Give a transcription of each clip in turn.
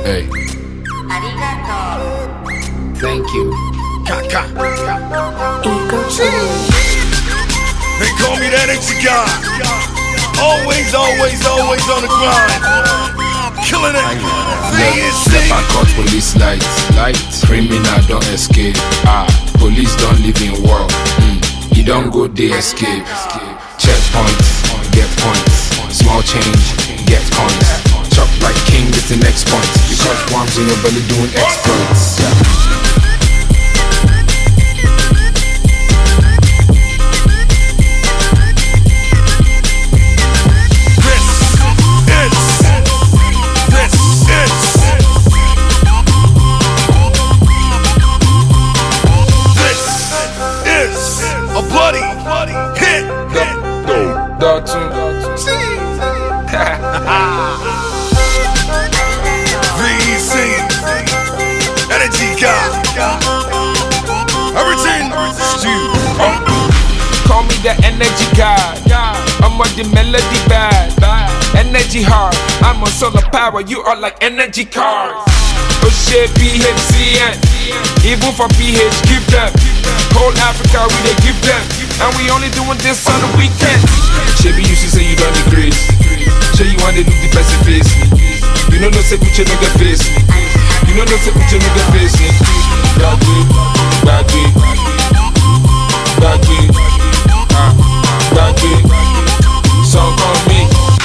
Hey. Thank you. They call me that energy guy. Always on the grind. Killing it. Never caught police lights. Criminal don't escape. Police don't live in war. You don't go, they escape. Checkpoints, get points. Small change, get coins. Chop like king, it's the next point. Because worms in your belly doing exploits. VEC, energy guy. Everything stew. Call me the energy guy. I'm on the melody bad. Energy hard. I'm on solar power. You are like energy cars. Oh shit, PHCN. Even for PH, give them. Whole Africa, we they give them. And we only doing this on the weekend. Shabby used to say you done the grace. Show you want to look the best face me. You know no say put your nigga face me. You know no say put your nigga face me. Bad way, bad way, bad way, bad way. Song on me.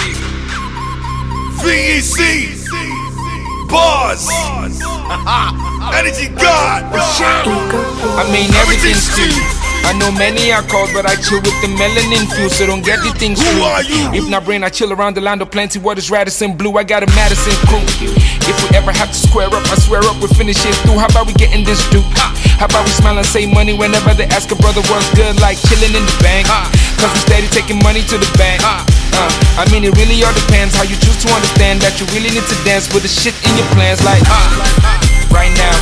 VEC, bars, energy god. I mean everything's too. I know many are called, but I chill with the melanin fuse, so don't get the things Who are you? If not brain, I chill around the land of plenty. Waters Radisson Blue, I got a Madison crew. If we ever have to square up, I swear up, we'll finish it through. How about we getting this due? How about we smile and say money whenever they ask a brother what's good, like chilling in the bank? Cause we steady taking money to the bank. I mean it really all depends how you choose to understand that you really need to dance with the shit in your plans, like right now.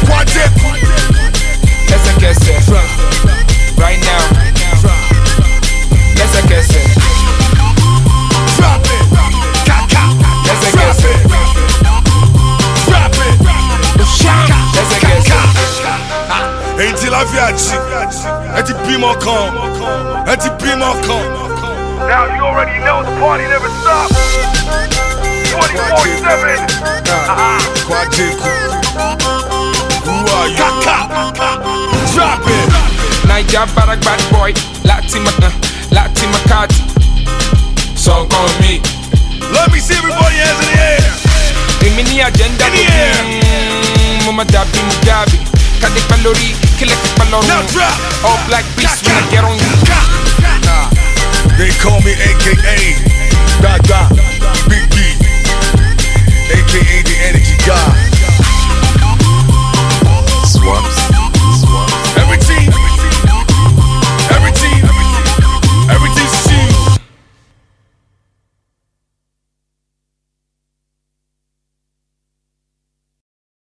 Let's get set. Right now, let's get set. Drop it, let's get set. Drop it, let's get set. Ain't la viaggi, et ti primo con, et ti primo con. Now you already know the party never stops. 24/7. Kwajiku. Who are you? Drop it. Naija Barak bad boy, Latima Makati. Song on me. Let me see everybody hands in the air. Mini agenda in the air. Mama Dabi Mugabe. Kade Palori, Kilek Paloro. Now drop. All black beasts when I get on you. They call me AKA